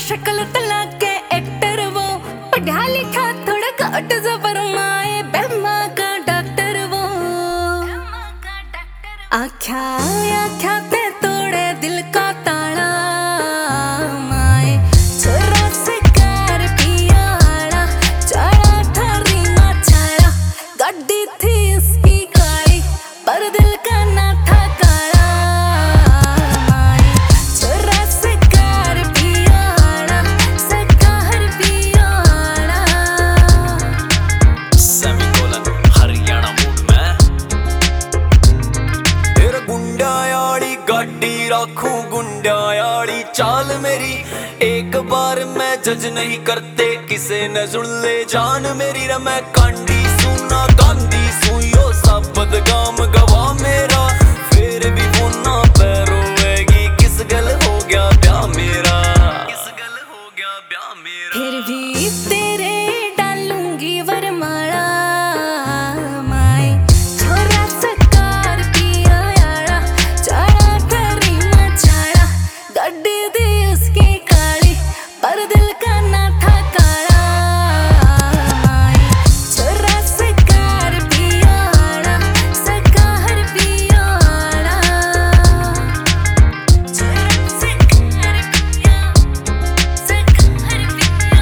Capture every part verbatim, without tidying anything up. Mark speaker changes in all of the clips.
Speaker 1: शक्ल तला के एक्टर वो, पढ़ा लिखा थोड़ा घट जबर माए बेमा का डॉक्टर वो। आख्या आख्या ते तोड़े दिल का ताला माए, छोरा से कार पिया आड़ा चढ़ा थारी माँ छाड़ा। गड्डी थी इसकी काली पर दिल का ना था काला माए, छोरा से कार पिया आड़ा सकार पिया आड़ा।
Speaker 2: सेमीकोलन हरियाणा मूड में तेरे गुंडा याड़ी गाड़ी राखूं, गुंडा याड़ी चाल मेरी एक बार मैं जज नहीं करते किसे न सुन ले जान मेरी। रे मैं कांडी सुना गांधी सुयो सब बदगाम गवा मेरा, फिर भी वो ना पैरोएगी किस गल हो गया ब्याह मेरा, किस गल हो गया ब्याह मेरा।
Speaker 1: फिर भी तेरे डालूंगी वरमाला माए, छोरा सकार पिया आड़ा चढ़ा थारी माँ छाड़ा। गड्डी दी उसकी काली पर दिल का ना था काला माए, छोरा सकार पिया आड़ा सकार पिया आड़ा। छोरा सकार पिया सकार पिया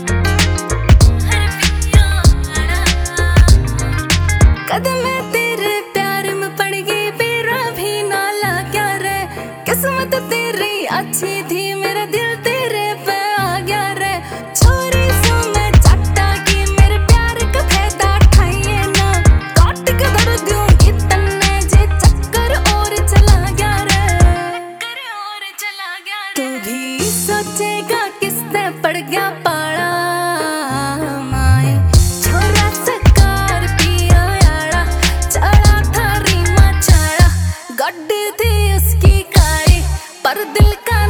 Speaker 1: कदम तेरे प्यार में पड़ गई बेरा भी नाला क्या रे। किस्मत तेरी अच्छी थी मेरा दिल तेरे पे आ गया रे। छोरी सो मैं चट्टा की मेरे प्यार का फायदा उठाइए ना, काट के धर दूंगी तन्ने जे चक्कर और चला गया रे, चक्कर और चला गया रे। तू भी सोचेगा किसने पड़ गया पाला माए, छोरा सकार पिया आड़ा चढ़ा थारी माँ छाड़ा। गड्डी थी उसकी काली पर दिल का